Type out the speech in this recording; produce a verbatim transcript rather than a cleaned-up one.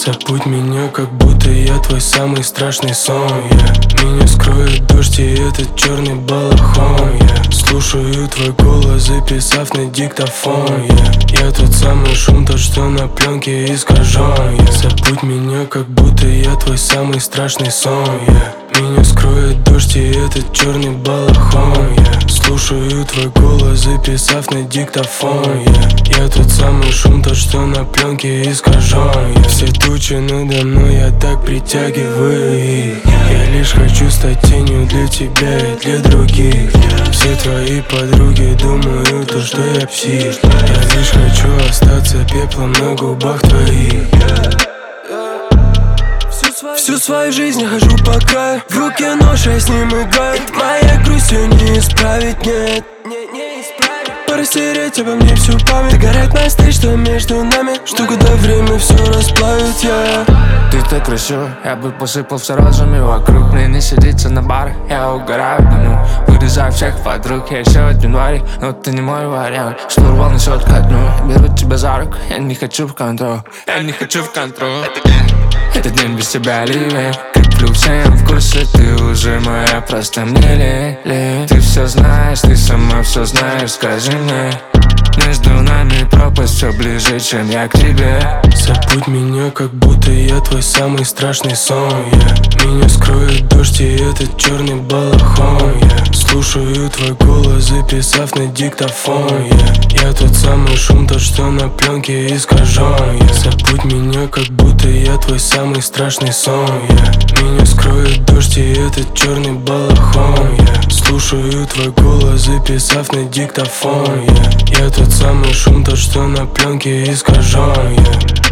Забудь меня, как будто я твой самый страшный сон, yeah. Меня скроет дождь и этот черный балахон, yeah. Слушаю твой голос, записав на диктофон, yeah. Я тот самый шум, тот, что на пленке искажен, yeah. Забудь меня, как будто я твой самый страшный сон, yeah. Меня скроет дождь и этот черный балахон, yeah. Слушаю твой голос, записав на диктофон, yeah. Я тот самый шум, тот, что на пленке искажен, yeah. Все тучи надо мной я так притягиваю их. Я лишь хочу стать тенью для тебя и для других. Все твои подруги думают, то, что я псих. Я лишь хочу остаться пеплом на губах твоих. Всю свою жизнь я хожу по краю, в руке нож, я с ним играю. Моя грусть ее не исправить, нет. Растереть обо мне всю память. Догорает моя стыд, что между нами. Что когда время все расплавит, я Ты так красива, я бы посыпал все розами вокруг. Мне не сидится на барах, я угораю по нему. Вырезаю всех подруг, я еще один варик. Но ты не мой вариант, штурвал несет ко дну. Беру тебя за руку, я не хочу в контроль. Я не хочу в контроль. Этот день без тебя ливень. Креплю всем в курсе, ты уже моя, просто мне лень. Ты все знаешь, ты сама все знаешь, скажи мне. Между нами пропасть все ближе, чем я к тебе. Забудь меня, как будто я твой самый страшный сон, yeah. Меня скроет дождь и этот черный балахон, yeah. Слушаю твой голос, записав на диктофон, yeah. Я тот самый шум, тот, что на пленке искажен, yeah. Забудь меня, как будто я твой самый страшный сон, yeah. Меня скроет дождь и этот черный балахон, yeah. Слушаю твой голос, записав на диктофон, yeah. Я тот самый шум, тот, что на пленке искажен, yeah.